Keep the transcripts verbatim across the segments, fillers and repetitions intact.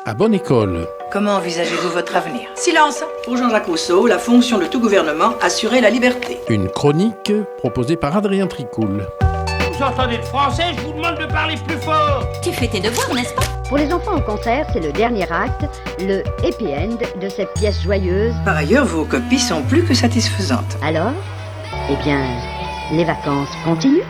À bonne école. Comment envisagez-vous votre avenir? Silence! Pour Jean-Jacques Rousseau, la fonction de tout gouvernement, assurer la liberté. Une chronique proposée par Adrien Tricoul. Vous entendez le français? Je vous demande de parler plus fort. Tu fais tes devoirs, n'est-ce pas? Pour les enfants, au contraire, c'est le dernier acte, le happy end de cette pièce joyeuse. Par ailleurs, vos copies sont plus que satisfaisantes. Alors, eh bien, les vacances continuent.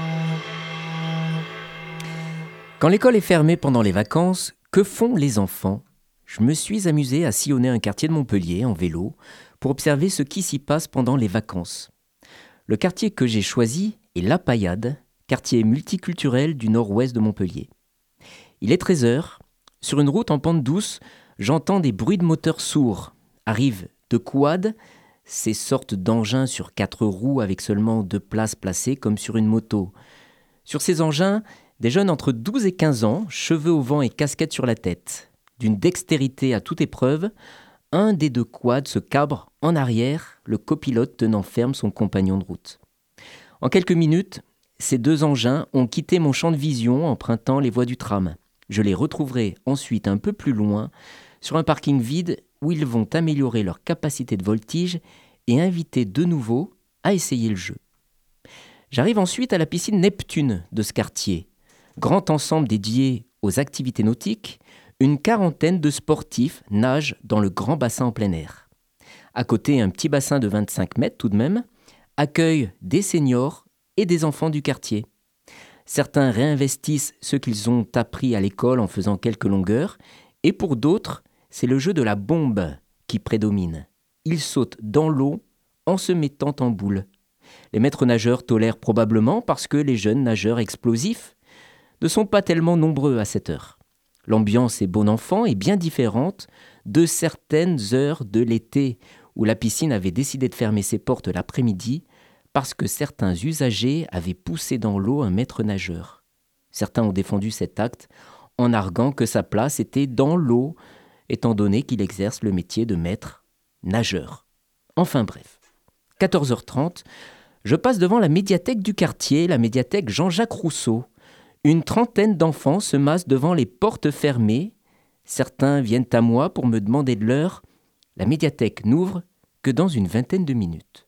Quand l'école est fermée pendant les vacances, que font les enfants? Je me suis amusé à sillonner un quartier de Montpellier en vélo pour observer ce qui s'y passe pendant les vacances. Le quartier que j'ai choisi est La Paillade, quartier multiculturel du nord-ouest de Montpellier. Il est treize heures. Sur une route en pente douce, j'entends des bruits de moteurs sourds. Arrivent deux quads, ces sortes d'engins sur quatre roues avec seulement deux places placées comme sur une moto. Sur ces engins, des jeunes entre douze et quinze ans, cheveux au vent et casquettes sur la tête. D'une dextérité à toute épreuve, un des deux quads se cabre en arrière, le copilote tenant ferme son compagnon de route. En quelques minutes, ces deux engins ont quitté mon champ de vision empruntant les voies du tram. Je les retrouverai ensuite un peu plus loin, sur un parking vide où ils vont améliorer leur capacité de voltige et inviter de nouveau à essayer le jeu. J'arrive ensuite à la piscine Neptune de ce quartier. Grand ensemble dédié aux activités nautiques, une quarantaine de sportifs nagent dans le grand bassin en plein air. À côté, un petit bassin de vingt-cinq mètres tout de même, accueille des seniors et des enfants du quartier. Certains réinvestissent ce qu'ils ont appris à l'école en faisant quelques longueurs, et pour d'autres, c'est le jeu de la bombe qui prédomine. Ils sautent dans l'eau en se mettant en boule. Les maîtres nageurs tolèrent probablement parce que les jeunes nageurs explosifs ne sont pas tellement nombreux à cette heure. L'ambiance est bon enfant et bien différente de certaines heures de l'été où la piscine avait décidé de fermer ses portes l'après-midi parce que certains usagers avaient poussé dans l'eau un maître nageur. Certains ont défendu cet acte en arguant que sa place était dans l'eau, étant donné qu'il exerce le métier de maître nageur. Enfin bref, quatorze heures trente, je passe devant la médiathèque du quartier, la médiathèque Jean-Jacques Rousseau. Une trentaine d'enfants se massent devant les portes fermées. Certains viennent à moi pour me demander de l'heure. La médiathèque n'ouvre que dans une vingtaine de minutes.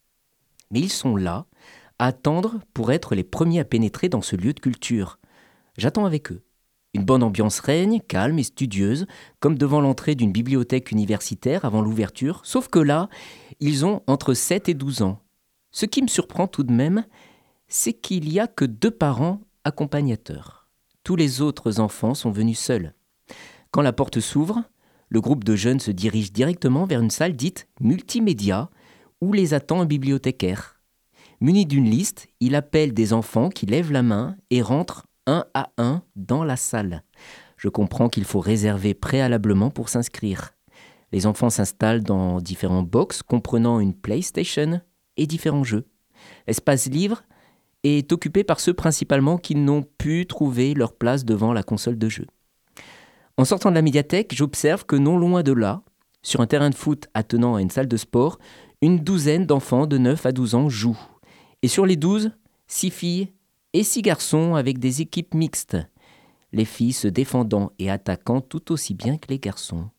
Mais ils sont là, à attendre pour être les premiers à pénétrer dans ce lieu de culture. J'attends avec eux. Une bonne ambiance règne, calme et studieuse, comme devant l'entrée d'une bibliothèque universitaire avant l'ouverture, sauf que là, ils ont entre sept et douze ans. Ce qui me surprend tout de même, c'est qu'il n'y a que deux parents accompagnateurs. Tous les autres enfants sont venus seuls. Quand la porte s'ouvre, le groupe de jeunes se dirige directement vers une salle dite multimédia, où les attend un bibliothécaire. Muni d'une liste, il appelle des enfants qui lèvent la main et rentrent un à un dans la salle. Je comprends qu'il faut réserver préalablement pour s'inscrire. Les enfants s'installent dans différents box comprenant une PlayStation et différents jeux. L'espace libre est occupé par ceux principalement qui n'ont pu trouver leur place devant la console de jeu. En sortant de la médiathèque, j'observe que non loin de là, sur un terrain de foot attenant à une salle de sport, une douzaine d'enfants de neuf à douze ans jouent. Et sur les douze, six filles et six garçons avec des équipes mixtes. Les filles se défendant et attaquant tout aussi bien que les garçons.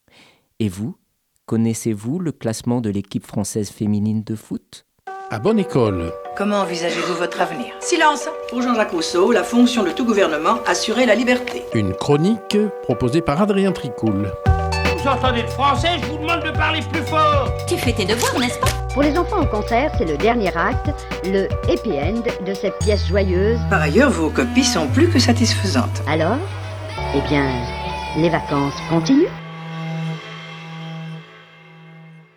Et vous, connaissez-vous le classement de l'équipe française féminine de foot? À bonne école. Comment envisagez-vous votre avenir? Silence! Pour Jean-Jacques Rousseau, la fonction de tout gouvernement, assurer la liberté. Une chronique proposée par Adrien Tricoul. Vous entendez le français? Je vous demande de parler plus fort. Tu fais tes devoirs, n'est-ce pas? Pour les enfants, au contraire, c'est le dernier acte, le happy end de cette pièce joyeuse. Par ailleurs, vos copies sont plus que satisfaisantes. Alors, eh bien, les vacances continuent.